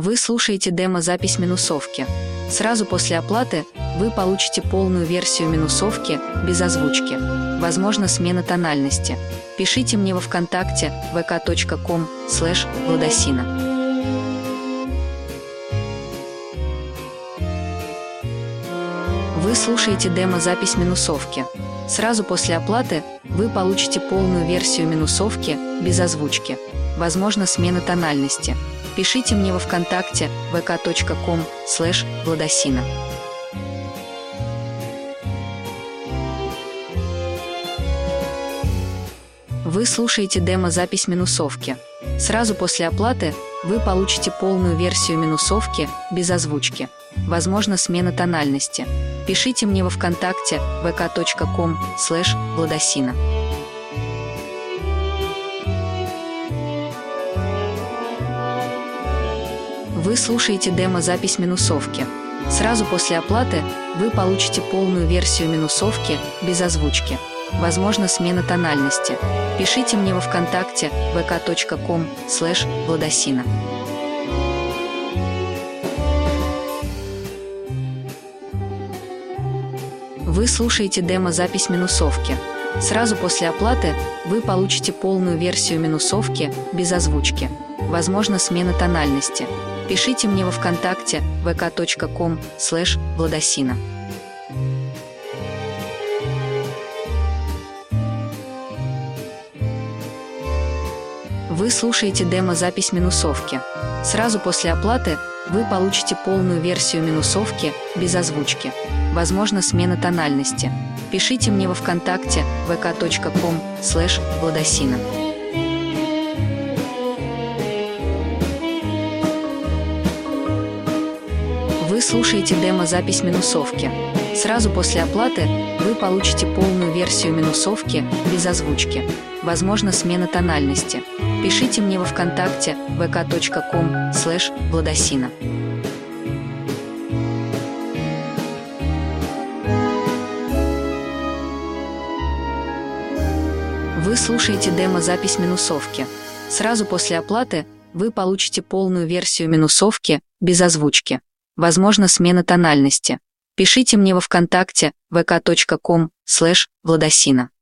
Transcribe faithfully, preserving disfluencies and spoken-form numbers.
Вы слушаете демо-запись минусовки. Сразу после оплаты вы получите полную версию минусовки без озвучки. Возможно, смена тональности. Пишите мне во ВКонтакте вэ ка точка ком слэш владосина. Вы слушаете демо-запись минусовки. Сразу после оплаты вы получите полную версию минусовки без озвучки. Возможно, смена тональности. Пишите мне во ВКонтакте вэ ка точка ком слэш владосина. Вы слушаете демо-запись минусовки. Сразу после оплаты вы получите полную версию минусовки без озвучки. Возможно, смена тональности. Пишите мне во ВКонтакте вэ ка точка ком слэш владосина. Вы слушаете демо-запись минусовки. Сразу после оплаты вы получите полную версию минусовки без озвучки. Возможно, смена тональности. Пишите мне во ВКонтакте вэ ка точка ком слэш владосина. Вы слушаете демо-запись минусовки. Сразу после оплаты вы получите полную версию минусовки без озвучки. Возможно, смена тональности. Пишите мне во ВКонтакте вэ ка точка ком слэш владосина. Вы слушаете демо-запись минусовки. Сразу после оплаты вы получите полную версию минусовки без озвучки. Возможно, смена тональности. Пишите мне во ВКонтакте вэ ка точка ком слэш владосина. Вы слушаете демо-запись минусовки. Сразу после оплаты вы получите полную версию минусовки без озвучки. Возможно, смена тональности. Пишите мне во ВКонтакте вэ ка точка ком слэш владосина. Вы слушаете демо-запись минусовки. Сразу после оплаты вы получите полную версию минусовки без озвучки. Возможно, смена тональности. Пишите мне во ВКонтакте вэ ка точка ком слэш владосина.